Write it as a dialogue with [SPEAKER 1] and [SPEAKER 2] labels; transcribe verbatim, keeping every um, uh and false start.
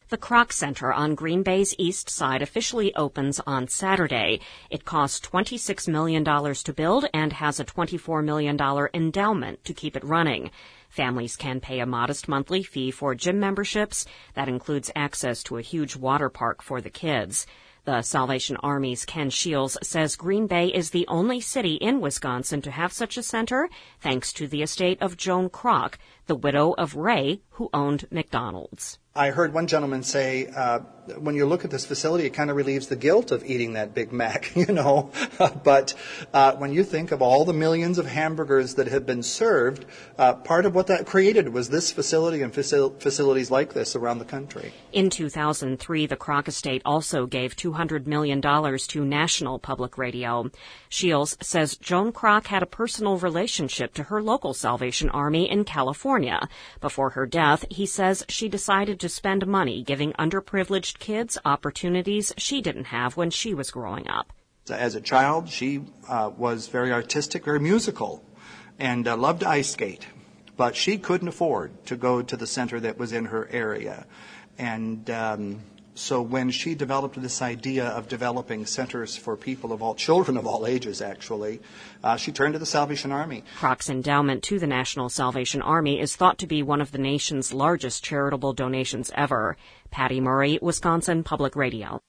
[SPEAKER 1] The Kroc Center on Green Bay's east side officially opens on Saturday. It costs twenty-six million dollars to build and has a twenty-four million dollars endowment to keep it running. Families can pay a modest monthly fee for gym memberships. That includes access to a huge water park for the kids. The Salvation Army's Ken Shields says Green Bay is the only city in Wisconsin to have such a center, thanks to the estate of Joan Kroc, the widow of Ray, who owned McDonald's.
[SPEAKER 2] I heard one gentleman say, uh, when you look at this facility, it kind of relieves the guilt of eating that Big Mac, you know. But uh, when you think of all the millions of hamburgers that have been served, uh, part of what that created was this facility and facil- facilities like this around the country.
[SPEAKER 1] In two thousand three, the Kroc estate also gave two hundred million dollars to National Public Radio. Shields says Joan Kroc had a personal relationship to her local Salvation Army in California. Before her death, he says she decided to to spend money giving underprivileged kids opportunities she didn't have when she was growing up.
[SPEAKER 2] As a child, she uh, was very artistic, very musical, and uh, loved to ice skate. But she couldn't afford to go to the center that was in her area. And um, so when she developed this idea of developing centers for people of all, children of all ages, actually, uh, she turned to the Salvation Army.
[SPEAKER 1] Kroc's endowment to the National Salvation Army is thought to be one of the nation's largest charitable donations ever. Patty Murray, Wisconsin Public Radio.